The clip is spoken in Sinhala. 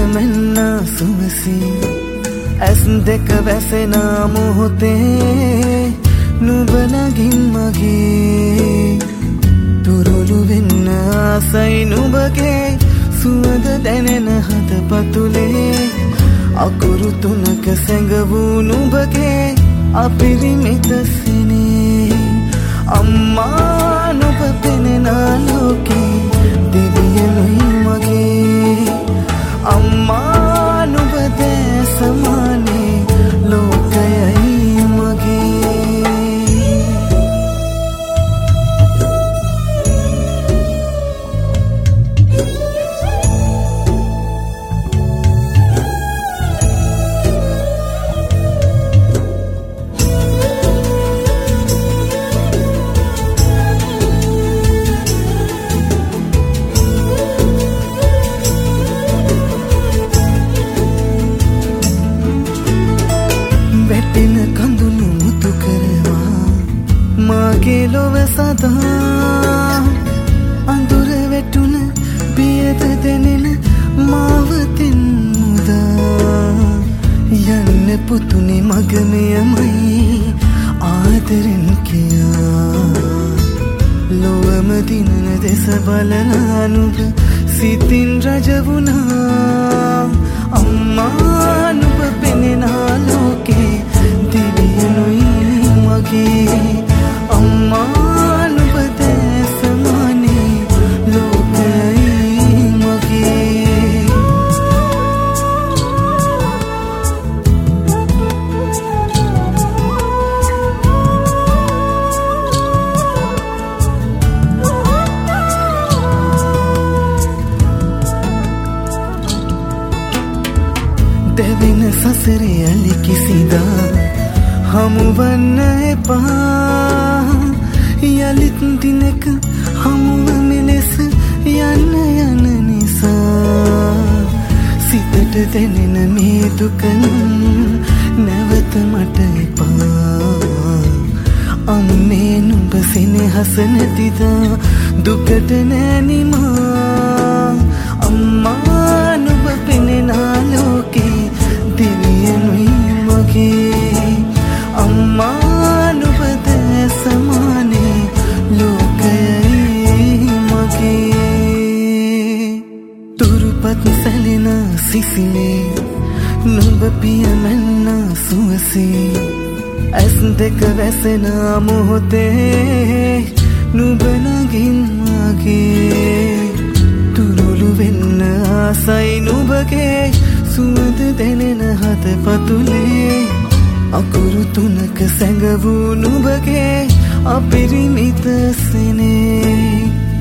මෙන්න සුවසී ඇස් දෙක වැසෙන මොහොතේ නුඹ නගින් මගේ තුරුළු වෙන්න ආසයි නුඹගේ සුවඳ දැනෙන හදපතුලේ අකුරු තුනක සැඟවූ නුඹගේ අපිරිමිත සිනේ අම්මා නුඹ පෙනෙන ලෝකේ දෙවියනුයි මගේ අම්මා නුඹ දැසමානේ ලෝකයයි මගේ මාගේ ලොව සදා අඳුර වැටුන පියද දෙනෙන මාවතින් මුදා යන්න පුතුනි මගමයමයි ආදරෙන් කියා ලොවම දිනන දෙස බලනා නුඹ සිතින් රජ වුණා අම්මා නුඹ පෙනෙන ලෝකේ දෙවියනුයි මගේ අම්මා නුඹ දැසමානේ ලෝකයයි මගේ දෙවින සසරේ අලි කිසිදා හමුවන්න එපා යලිත් දිනක හමුව මෙලෙස යන්න යන නිසා සිතට දැනෙන මේ දුක නැවත මට එපා අම්මේ නුඹ සෙනෙහස නැතිදා දුකට නෑනිමා අම්මා නුඹ පෙනෙන ලෝකේ දෙවියනුයි මගේ අම්මා නුඹ දැසමානේ ලෝකයයි මගේ තුරුපත් සැලෙන සිසිලේ නුඹ පිය මෙන්න සුවසේ ඇස් දෙක වැසෙන මොහොතේ නුඹ නගින් මගේ තුරුළු වෙන්න ආසයි නුඹගේ සුවඳ දැනෙන හදපතුලේ අකුරු තුනක සැඟවූ නුඹගේ අපිරිමිත සිනේ